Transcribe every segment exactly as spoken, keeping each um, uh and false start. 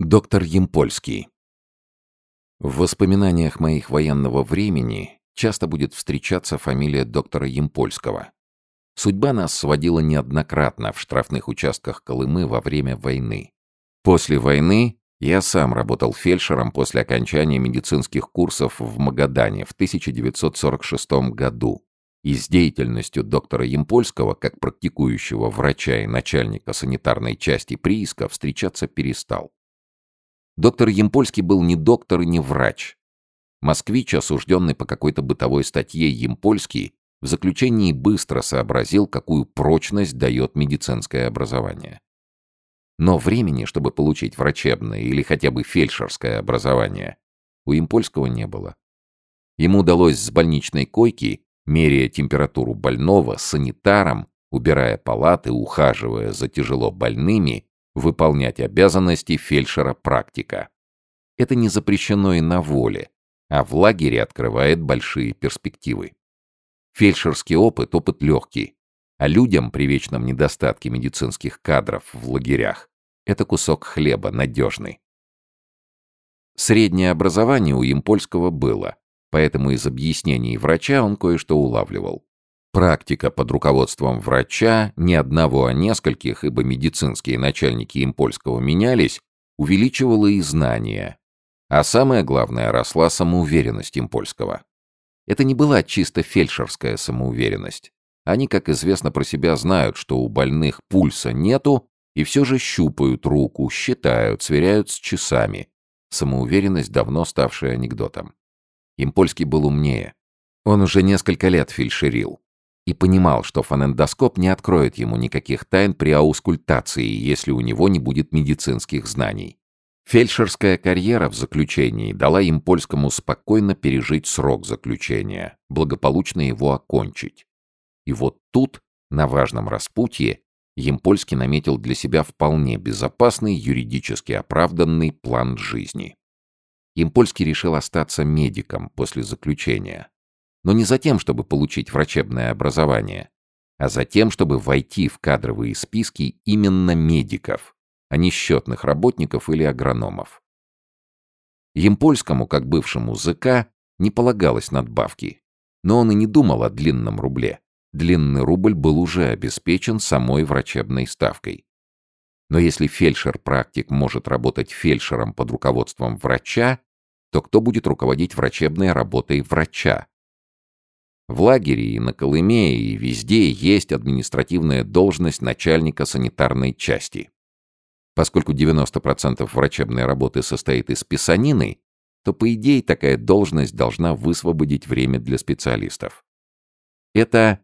Доктор Ямпольский. В воспоминаниях моих военного времени часто будет встречаться фамилия доктора Ямпольского. Судьба нас сводила неоднократно в штрафных участках Колымы во время войны. После войны я сам работал фельдшером после окончания медицинских курсов в Магадане в тысяча девятьсот сорок шестом году. И с деятельностью доктора Ямпольского, как практикующего врача и начальника санитарной части прииска, встречаться перестал. Доктор Ямпольский был не доктор и не врач. Москвич, осужденный по какой-то бытовой статье Ямпольский, в заключении быстро сообразил, какую прочность дает медицинское образование. Но времени, чтобы получить врачебное или хотя бы фельдшерское образование, у Ямпольского не было. Ему удалось с больничной койки, меряя температуру больного, санитаром, убирая палаты, ухаживая за тяжело больными, выполнять обязанности фельдшера-практика. Это не запрещено и на воле, а в лагере открывает большие перспективы. Фельдшерский опыт — опыт легкий, а людям при вечном недостатке медицинских кадров в лагерях это кусок хлеба надежный. Среднее образование у Ямпольского было, поэтому из объяснений врача он кое-что улавливал. Практика под руководством врача, не одного, а нескольких, ибо медицинские начальники Ямпольского менялись, увеличивала и знания. А самое главное, росла самоуверенность Ямпольского. Это не была чисто фельдшерская самоуверенность. Они, как известно, про себя знают, что у больных пульса нету, и все же щупают руку, считают, сверяют с часами. Самоуверенность, давно ставшая анекдотом. Ямпольский был умнее. Он уже несколько лет фельдшерил. И понимал, что фонендоскоп не откроет ему никаких тайн при аускультации, если у него не будет медицинских знаний. Фельдшерская карьера в заключении дала Ямпольскому спокойно пережить срок заключения, благополучно его окончить. И вот тут, на важном распутье, Ямпольский наметил для себя вполне безопасный, юридически оправданный план жизни. Ямпольский решил остаться медиком после заключения. Но не за тем, чтобы получить врачебное образование, а за тем, чтобы войти в кадровые списки именно медиков, а не счетных работников или агрономов. Ямпольскому, как бывшему зэка, не полагалось надбавки, но он и не думал о длинном рубле. Длинный рубль был уже обеспечен самой врачебной ставкой. Но если фельдшер-практик может работать фельдшером под руководством врача, то кто будет руководить врачебной работой врача? В лагере и на Колыме и везде есть административная должность начальника санитарной части. Поскольку девяносто процентов врачебной работы состоит из писанины, то, по идее, такая должность должна высвободить время для специалистов. Это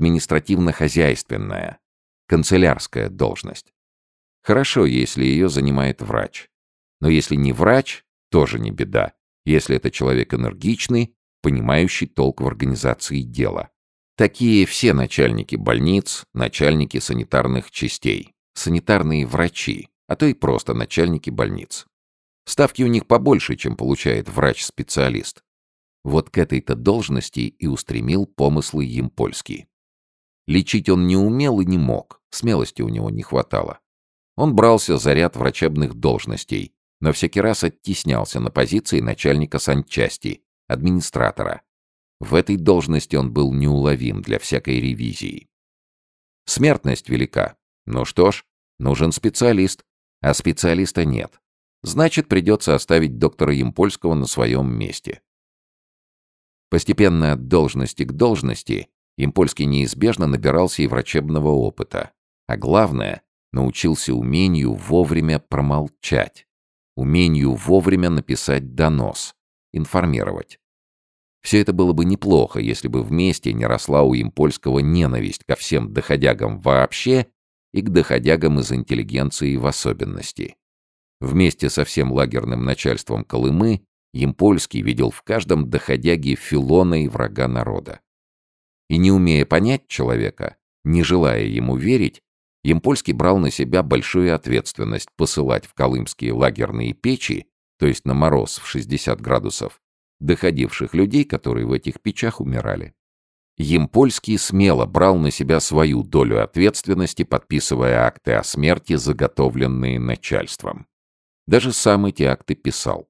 административно-хозяйственная, канцелярская должность. Хорошо, если ее занимает врач. Но если не врач, тоже не беда, если это человек энергичный, понимающий толк в организации дела. Такие все начальники больниц, начальники санитарных частей, санитарные врачи, а то и просто начальники больниц. Ставки у них побольше, чем получает врач-специалист. Вот к этой-то должности и устремил помыслы Ямпольский. Лечить он не умел и не мог, смелости у него не хватало. Он брался за ряд врачебных должностей, но всякий раз оттеснялся на позиции начальника санчасти, администратора. В этой должности он был неуловим для всякой ревизии. Смертность велика. Ну что ж, нужен специалист, а специалиста нет. Значит, придется оставить доктора Ямпольского на своем месте. Постепенно от должности к должности Ямпольский неизбежно набирался и врачебного опыта. А главное, научился умению вовремя промолчать, умению вовремя написать донос, информировать. Все это было бы неплохо, если бы вместе не росла у Ямпольского ненависть ко всем доходягам вообще и к доходягам из интеллигенции в особенности. Вместе со всем лагерным начальством Колымы Ямпольский видел в каждом доходяге филона и врага народа. И не умея понять человека, не желая ему верить, Ямпольский брал на себя большую ответственность посылать в колымские лагерные печи, то есть на мороз в шестьдесят градусов, доходивших людей, которые в этих печах умирали. Ямпольский смело брал на себя свою долю ответственности, подписывая акты о смерти, заготовленные начальством. Даже сам эти акты писал.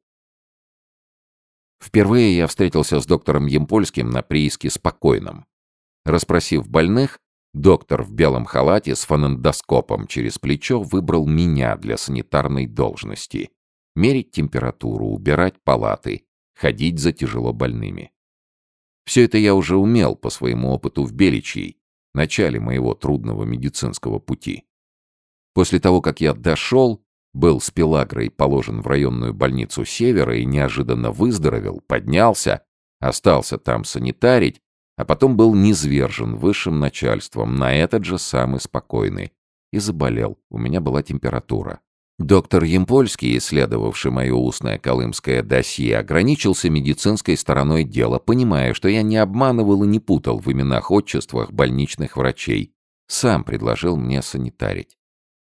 Впервые я встретился с доктором Ямпольским на прииске Спокойном. Расспросив больных, доктор в белом халате с фонендоскопом через плечо выбрал меня для санитарной должности. Мерить температуру, убирать палаты, ходить за тяжело больными. Все это я уже умел по своему опыту в Беличьей, начале моего трудного медицинского пути. После того, как я дошел, был с Пелагрой положен в районную больницу Севера и неожиданно выздоровел, поднялся, остался там санитарить, а потом был низвержен высшим начальством на этот же самый Спокойный и заболел, у меня была температура. Доктор Ямпольский, исследовавший мое устное колымское досье, ограничился медицинской стороной дела, понимая, что я не обманывал и не путал в именах-отчествах больничных врачей. Сам предложил мне санитарить.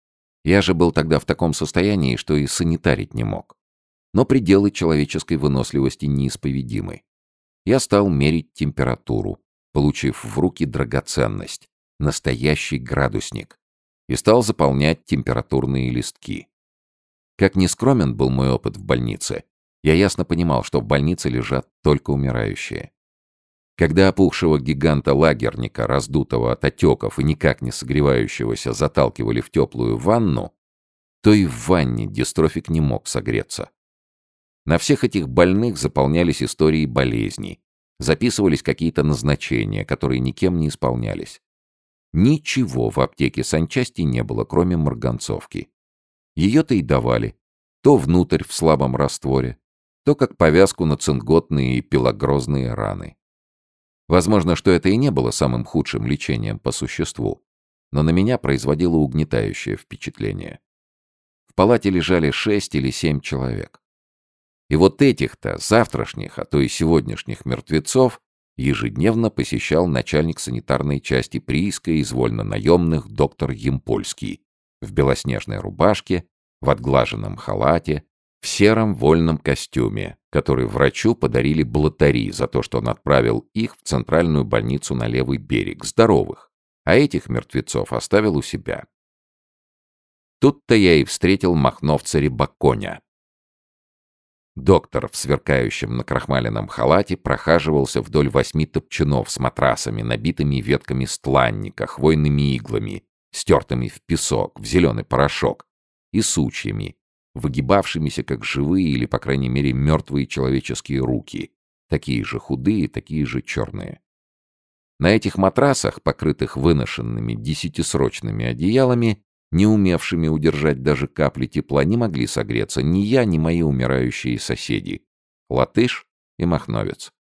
Я же был тогда в таком состоянии, что и санитарить не мог. Но пределы человеческой выносливости неисповедимы. Я стал мерить температуру, получив в руки драгоценность, настоящий градусник, и стал заполнять температурные листки. Как ни скромен был мой опыт в больнице, я ясно понимал, что в больнице лежат только умирающие. Когда опухшего гиганта-лагерника, раздутого от отеков и никак не согревающегося, заталкивали в теплую ванну, то и в ванне дистрофик не мог согреться. На всех этих больных заполнялись истории болезней, записывались какие-то назначения, которые никем не исполнялись. Ничего в аптеке санчасти не было, кроме марганцовки. Ее-то и давали, то внутрь в слабом растворе, то как повязку на цинготные и пилогрозные раны. Возможно, что это и не было самым худшим лечением по существу, но на меня производило угнетающее впечатление. В палате лежали шесть или семь человек. И вот этих-то, завтрашних, а то и сегодняшних мертвецов, ежедневно посещал начальник санитарной части прииска из вольно-наемных доктор Ямпольский в белоснежной рубашке, в отглаженном халате, в сером вольном костюме, который врачу подарили блатари за то, что он отправил их в центральную больницу на левый берег, здоровых, а этих мертвецов оставил у себя. Тут-то я и встретил махновца Рябаконя. Доктор в сверкающем накрахмаленном халате прохаживался вдоль восьми топчанов с матрасами, набитыми ветками стланника, хвойными иглами, стертыми в песок, в зеленый порошок, и сучьями, выгибавшимися как живые или, по крайней мере, мертвые человеческие руки, такие же худые, такие же черные. На этих матрасах, покрытых выношенными десятисрочными одеялами, не умевшими удержать даже капли тепла, не могли согреться ни я, ни мои умирающие соседи, латыш и махновец.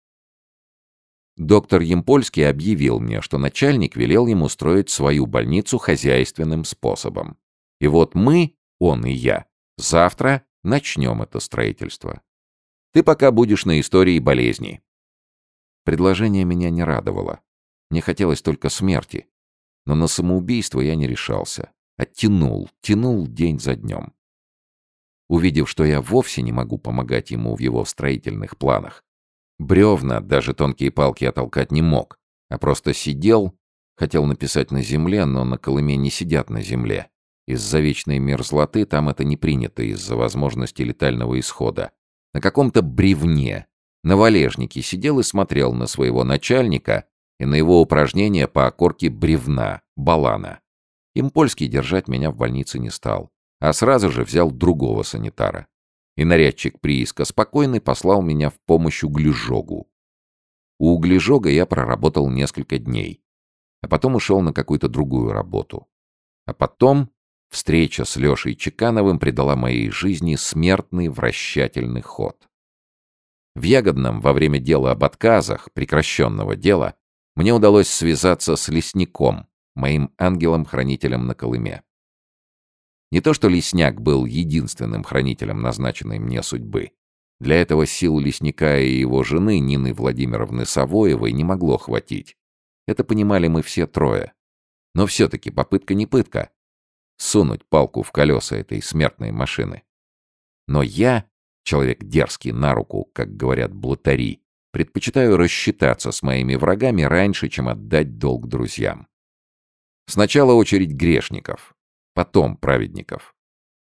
Доктор Ямпольский объявил мне, что начальник велел ему строить свою больницу хозяйственным способом. И вот мы, он и я, завтра начнем это строительство. Ты пока будешь на истории болезней. Предложение меня не радовало. Мне хотелось только смерти. Но на самоубийство я не решался. А тянул, тянул день за днем. Увидев, что я вовсе не могу помогать ему в его строительных планах, бревна, даже тонкие палки я толкать не мог, а просто сидел, хотел написать на земле, но на Колыме не сидят на земле. Из-за вечной мерзлоты там это не принято из-за возможности летального исхода. На каком-то бревне, на валежнике сидел и смотрел на своего начальника и на его упражнения по окорке бревна, балана. Ямпольский держать меня в больнице не стал, а сразу же взял другого санитара. И нарядчик прииска Спокойный послал меня в помощь Углежогу. У Углежога я проработал несколько дней, а потом ушел на какую-то другую работу. А потом встреча с Лешей Чекановым придала моей жизни смертный вращательный ход. В Ягодном во время дела об отказах, прекращенного дела, мне удалось связаться с Лесником, моим ангелом-хранителем на Колыме. Не то что Лесняк был единственным хранителем назначенной мне судьбы. Для этого сил Лесника и его жены Нины Владимировны Савоевой не могло хватить. Это понимали мы все трое. Но все-таки попытка не пытка. Сунуть палку в колеса этой смертной машины. Но я, человек дерзкий на руку, как говорят блатари, предпочитаю рассчитаться с моими врагами раньше, чем отдать долг друзьям. Сначала очередь грешников, потом праведников.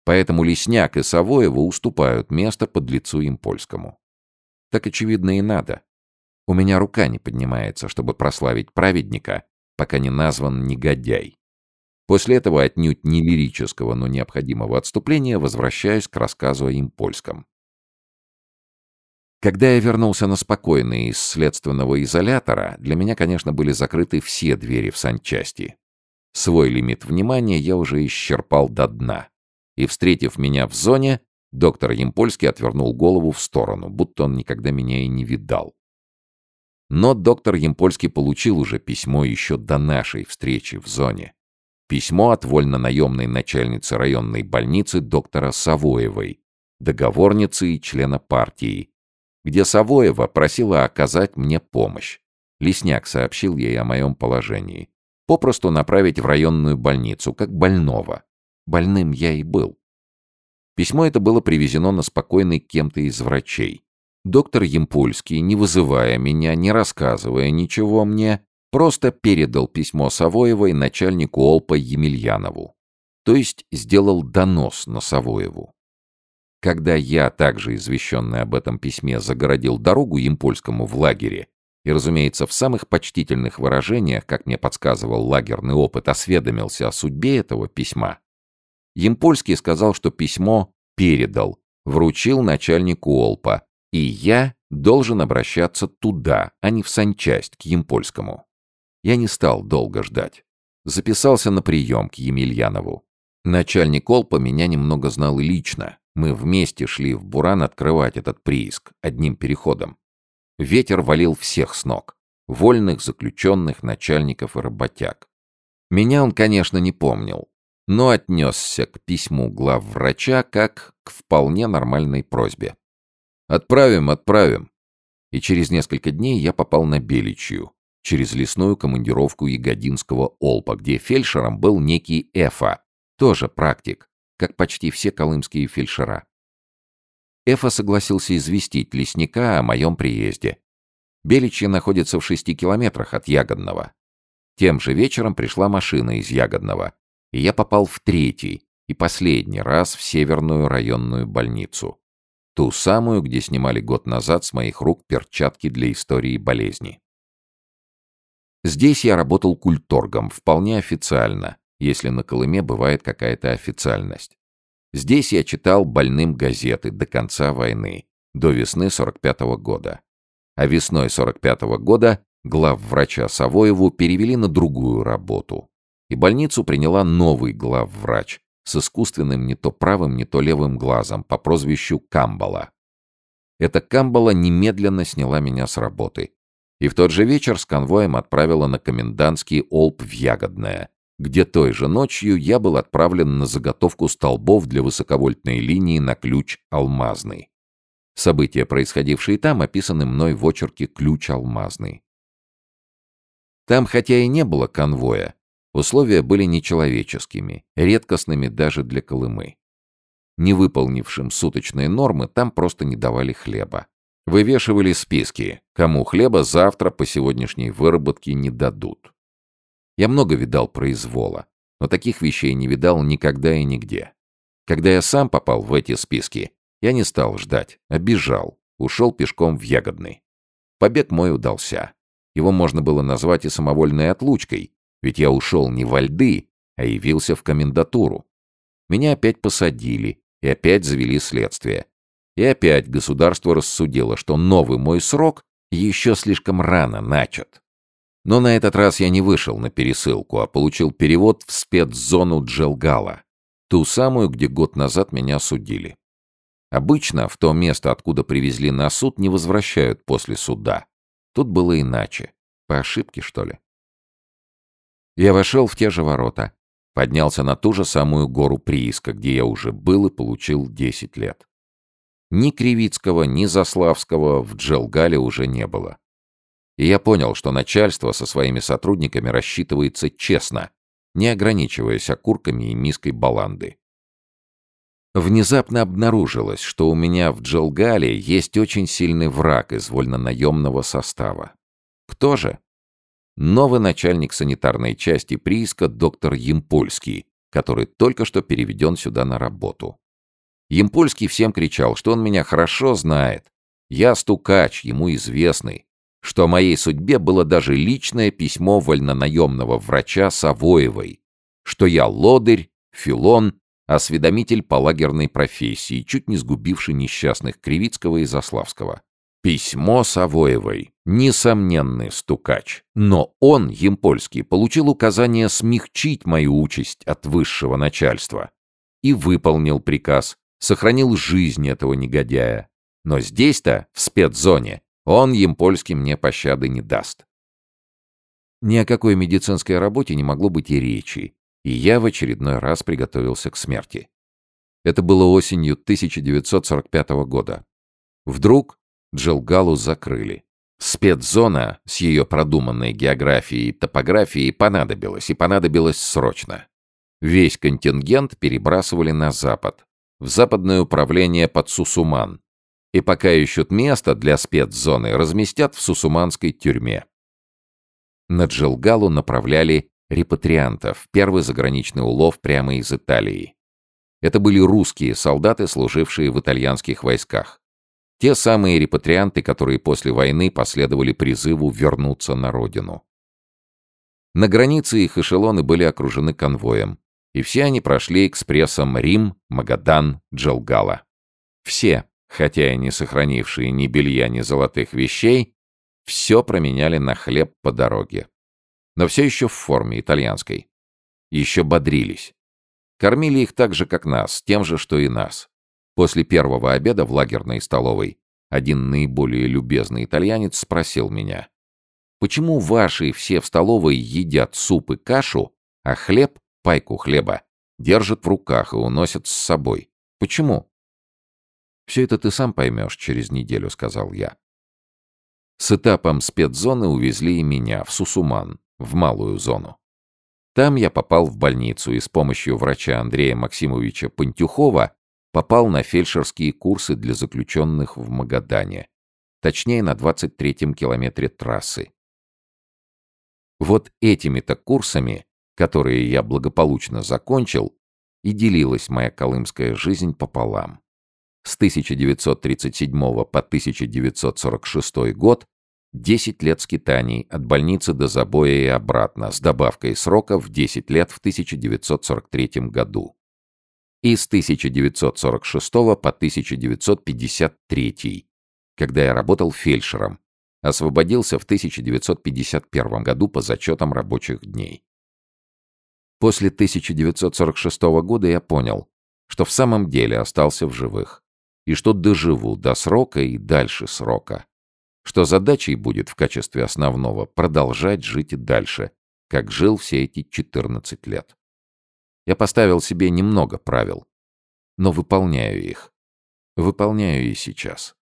Поэтому Лесняк и Савоева уступают место подлецу Ямпольскому. Так, очевидно, и надо. У меня рука не поднимается, чтобы прославить праведника, пока не назван негодяй. После этого отнюдь не лирического, но необходимого отступления возвращаюсь к рассказу о Ямпольском. Когда я вернулся на спокойный из следственного изолятора, для меня, конечно, были закрыты все двери в санчасти. Свой лимит внимания я уже исчерпал до дна. И, встретив меня в зоне, доктор Ямпольский отвернул голову в сторону, будто он никогда меня и не видал. Но доктор Ямпольский получил уже письмо еще до нашей встречи в зоне. Письмо от вольно-наемной начальницы районной больницы доктора Савоевой, договорницы и члена партии, где Савоева просила оказать мне помощь. Лесняк сообщил ей о моем положении. Попросту направить в районную больницу, как больного. Больным я и был. Письмо это было привезено на спокойный кем-то из врачей. Доктор Ямпольский, не вызывая меня, не рассказывая ничего мне, просто передал письмо Савоевой начальнику Олпа Емельянову. То есть сделал донос на Савоеву. Когда я, также извещенный об этом письме, загородил дорогу Ямпольскому в лагере, и, разумеется, в самых почтительных выражениях, как мне подсказывал лагерный опыт, осведомился о судьбе этого письма, Ямпольский сказал, что письмо передал, вручил начальнику Олпа, и я должен обращаться туда, а не в санчасть, к Ямпольскому. Я не стал долго ждать. Записался на прием к Емельянову. Начальник Олпа меня немного знал и лично. Мы вместе шли в Буран открывать этот прииск одним переходом. Ветер валил всех с ног. Вольных, заключенных, начальников и работяг. Меня он, конечно, не помнил, но отнесся к письму главврача как к вполне нормальной просьбе. «Отправим, отправим». И через несколько дней я попал на Беличью, через лесную командировку Ягодинского Олпа, где фельдшером был некий Эфа, тоже практик, как почти все колымские фельдшера. Эфа согласился известить лесника о моем приезде. Беличья находится в шести километрах от Ягодного. Тем же вечером пришла машина из Ягодного, и я попал в третий и последний раз в Северную районную больницу. Ту самую, где снимали год назад с моих рук перчатки для истории болезни. Здесь я работал культторгом, вполне официально, если на Колыме бывает какая-то официальность. Здесь я читал больным газеты до конца войны, до весны сорок пятого года. А весной сорок пятого года главврача Савоеву перевели на другую работу. И больницу приняла новый главврач с искусственным не то правым, не то левым глазом по прозвищу Камбала. Эта Камбала немедленно сняла меня с работы. И в тот же вечер с конвоем отправила на комендантский Олп в Ягодное, где той же ночью я был отправлен на заготовку столбов для высоковольтной линии на ключ Алмазный. События, происходившие там, описаны мной в очерке «Ключ Алмазный». Там, хотя и не было конвоя, условия были нечеловеческими, редкостными даже для Колымы. Не выполнившим суточные нормы там просто не давали хлеба. Вывешивали списки, кому хлеба завтра по сегодняшней выработке не дадут. Я много видал произвола, но таких вещей не видал никогда и нигде. Когда я сам попал в эти списки, я не стал ждать, а бежал, ушел пешком в Ягодный. Побег мой удался. Его можно было назвать и самовольной отлучкой, ведь я ушел не во льды, а явился в комендатуру. Меня опять посадили и опять завели следствие. И опять государство рассудило, что новый мой срок еще слишком рано начат. Но на этот раз я не вышел на пересылку, а получил перевод в спецзону Джелгала, ту самую, где год назад меня судили. Обычно в то место, откуда привезли на суд, не возвращают после суда. Тут было иначе. По ошибке, что ли? Я вошел в те же ворота, поднялся на ту же самую гору прииска, где я уже был и получил десять лет. Ни Кривицкого, ни Заславского в Джелгале уже не было. И я понял, что начальство со своими сотрудниками рассчитывается честно, не ограничиваясь окурками и миской баланды. Внезапно обнаружилось, что у меня в Джелгале есть очень сильный враг из вольнонаемного состава. Кто же? Новый начальник санитарной части прииска доктор Ямпольский, который только что переведен сюда на работу. Ямпольский всем кричал, что он меня хорошо знает. Я стукач, ему известный, что о моей судьбе было даже личное письмо вольнонаемного врача Савоевой, что я лодырь, филон, осведомитель по лагерной профессии, чуть не сгубивший несчастных Кривицкого и Заславского. Письмо Савоевой. Несомненный стукач. Но он, Ямпольский, получил указание смягчить мою участь от высшего начальства. И выполнил приказ, сохранил жизнь этого негодяя. Но здесь-то, в спецзоне, он, Ямпольский, мне пощады не даст. Ни о какой медицинской работе не могло быть и речи, и я в очередной раз приготовился к смерти. Это было осенью тысяча девятьсот сорок пятого года. Вдруг Джелгалу закрыли. Спецзона с ее продуманной географией и топографией понадобилась, и понадобилась срочно. Весь контингент перебрасывали на запад, в западное управление под Сусуман, и пока ищут место для спецзоны, разместят в сусуманской тюрьме. На Джелгалу направляли репатриантов, первый заграничный улов прямо из Италии. Это были русские солдаты, служившие в итальянских войсках. Те самые репатрианты, которые после войны последовали призыву вернуться на родину. На границе их эшелоны были окружены конвоем, и все они прошли экспрессом Рим, Магадан, Джелгала. Все, хотя и не сохранившие ни белья, ни золотых вещей, все променяли на хлеб по дороге. Но все еще в форме итальянской. Еще бодрились. Кормили их так же, как нас, тем же, что и нас. После первого обеда в лагерной столовой один наиболее любезный итальянец спросил меня: «Почему ваши все в столовой едят суп и кашу, а хлеб, пайку хлеба, держат в руках и уносят с собой? Почему?» «Все это ты сам поймешь через неделю», — сказал я. С этапом спецзоны увезли и меня в Сусуман, в малую зону. Там я попал в больницу и с помощью врача Андрея Максимовича Пантюхова попал на фельдшерские курсы для заключенных в Магадане, точнее на двадцать третьем километре трассы. Вот этими-то курсами, которые я благополучно закончил, и делилась моя колымская жизнь пополам. С тысяча девятьсот тридцать седьмого по тысяча девятьсот сорок шестой год десять лет скитаний от больницы до забоя и обратно, с добавкой срока в десять лет в тысяча девятьсот сорок третьем году. И с тысяча девятьсот сорок шестого по тысяча девятьсот пятьдесят третий, когда я работал фельдшером, освободился в тысяча девятьсот пятьдесят первом году по зачетам рабочих дней. После тысяча девятьсот сорок шестого года я понял, что в самом деле остался в живых, и что доживу до срока и дальше срока, что задачей будет в качестве основного продолжать жить и дальше, как жил все эти четырнадцать лет. Я поставил себе немного правил, но выполняю их. Выполняю и сейчас.